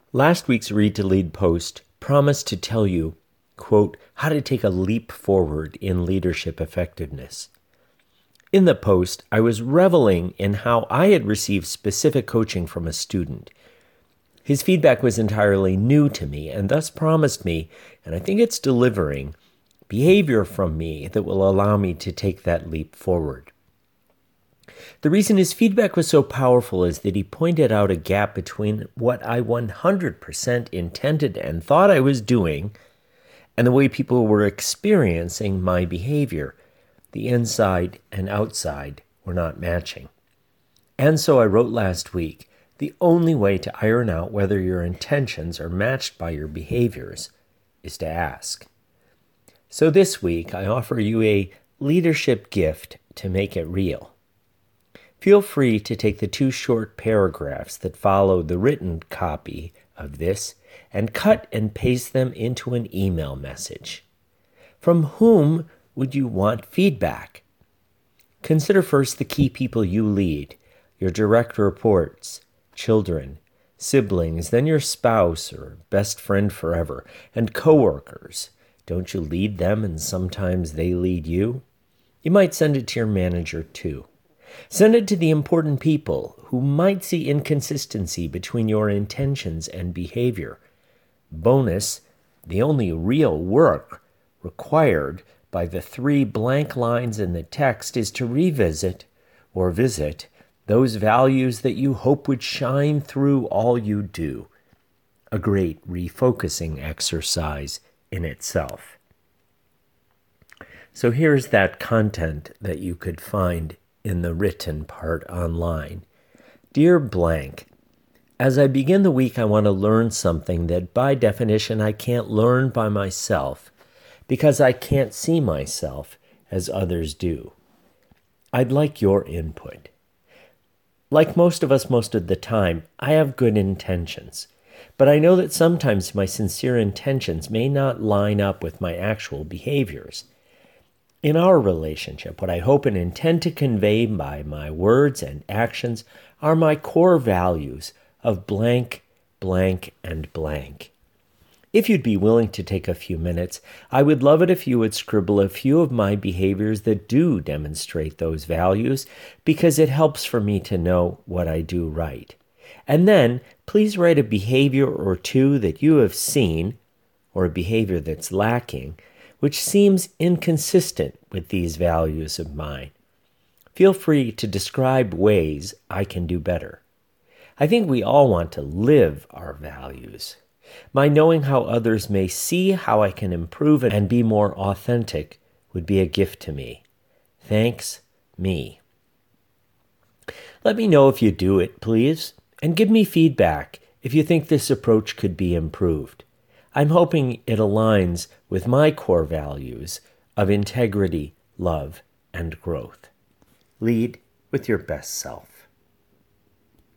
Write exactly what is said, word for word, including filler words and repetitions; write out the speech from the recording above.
Last week's Read to Lead post promised to tell you, quote, how to take a leap forward in leadership effectiveness. In the post, I was reveling in how I had received specific coaching from a student. His feedback was entirely new to me and thus promised me, and I think it's delivering, behavior from me that will allow me to take that leap forward. The reason his feedback was so powerful is that he pointed out a gap between what I one hundred percent intended and thought I was doing and the way people were experiencing my behavior. The inside and outside were not matching. And so I wrote last week, the only way to iron out whether your intentions are matched by your behaviors is to ask. So this week, I offer you a leadership gift to make it real. Feel free to take the two short paragraphs that follow the written copy of this and cut and paste them into an email message. From whom would you want feedback? Consider first the key people you lead, your direct reports, children, siblings, then your spouse or best friend forever, and coworkers. Don't you lead them and sometimes they lead you? You might send it to your manager too. Send it to the important people who might see inconsistency between your intentions and behavior. Bonus, the only real work required by the three blank lines in the text is to revisit or visit those values that you hope would shine through all you do. A great refocusing exercise in itself. So here's that content that you could find in the written part online. Dear blank, as I begin the week, I want to learn something that by definition I can't learn by myself because I can't see myself as others do. I'd like your input. Like most of us most of the time, I have good intentions, but I know that sometimes my sincere intentions may not line up with my actual behaviors. In our relationship, what I hope and intend to convey by my words and actions are my core values of blank, blank, and blank. If you'd be willing to take a few minutes, I would love it if you would scribble a few of my behaviors that do demonstrate those values, because it helps for me to know what I do right. And then, please write a behavior or two that you have seen, or a behavior that's lacking, which seems inconsistent with these values of mine. Feel free to describe ways I can do better. I think we all want to live our values. My knowing how others may see how I can improve and be more authentic would be a gift to me. Thanks, me. Let me know if you do it, please, and give me feedback if you think this approach could be improved. I'm hoping it aligns with my core values of integrity, love, and growth. Lead with your best self.